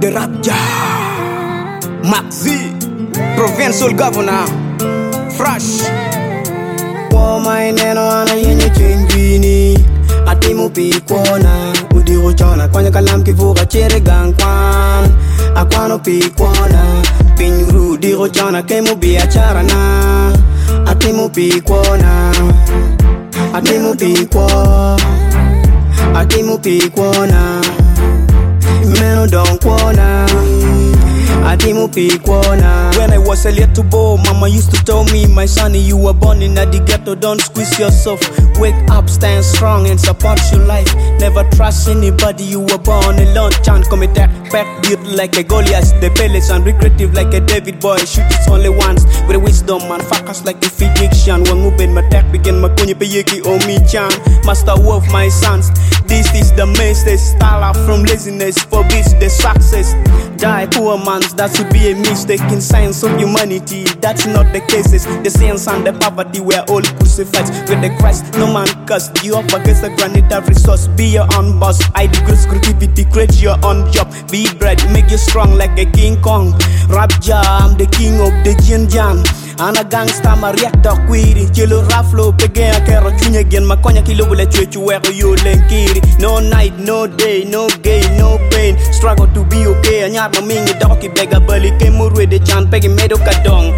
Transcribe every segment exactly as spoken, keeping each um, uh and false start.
the Rapja, Maxi, Provincial Governor, Fresh. Kwa maineno ana yenye chengini atimu pikwana udiro chona kwanya kalam kivuga chere gangkwan akwano pikwana pinyuru diro chona kemu biachara na atimu pikwana atimu pikwa atimu pikwana meno don kwana atimu pikwana. When I was a little boy, mama used to tell me, my son, you were born in the ghetto, don't squeeze yourself. Wake up, stand strong and support your life. Never trust anybody, you were born alone. Chant come attack, back built like a Goliath. The pellets and recreative like a David boy. Shoot it only once, with wisdom and fuckers like a Fijian. When moving my attack begin, my kunye peyeki o mi chan. Master of my sons, this is the message. Style out from laziness, forbids the success. Die poor man's, that should be a mistake in science of humanity. That's not the cases. The sins and the poverty were all crucified with the Christ. No man cursed you up against the granite of resource. Be your own boss. I decrease creativity, create your own job. Be bright, make you strong like a King Kong. Rapja, I'm the king of the Jinjan. Ana gangsta mariata quiri Chilo raflo pege a kero chunya gen makonya kilo bule chwechu weko yo lenkiri. No night, no day, no gain, no pain. Struggle to be okay. Anyar mamingi doki bega bali kemurwe de chan pegi medo kadong.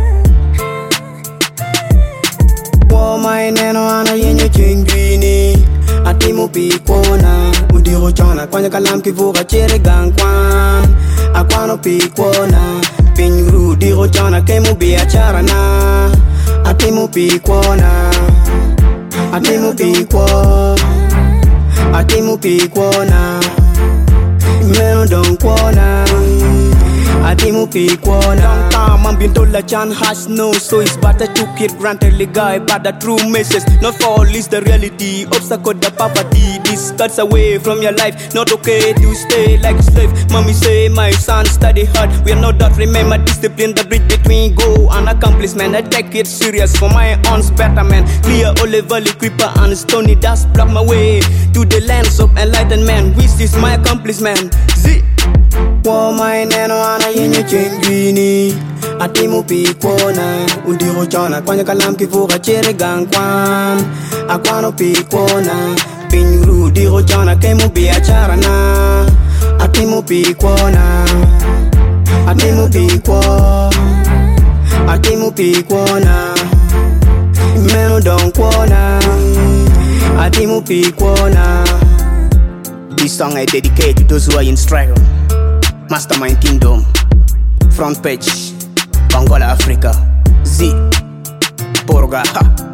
Kwa maineno ana yenye chengini atimu pikwana udiro chona kwanya kalam kivuga chere gangkwan akwano pikwana pinyuru diro chona kemu biachara na atimu pikwana atimu pikwa atimu pikwana meno don kwana atimu pikwana. Long time I'm been told that John has no, so it's better to keep granted the guy. But the true message, not for all is the reality. Obstacle the poverty, this cuts away from your life. Not okay to stay like a slave. Mommy say my son study hard. We are not that remember discipline, the bridge between goal and accomplishment. I take it serious for my own betterment. Clear all level creeper and stony dust block my way to the lands of enlightenment. Which is my accomplishment. Z. Kwa maineno ana yenye chengini atimu pikwana udiro chona kwanya kalam kivuga chere gangkwan akwano pikwana pinyuru diro chona kemu biachara na atimu pikwana atimu pikwa atimu pikwana meno don kwana atimu pikwana. This song I dedicate to those who are in struggle. Mastermind Kingdom, front page, Angola, Africa, Z, Porga, ha.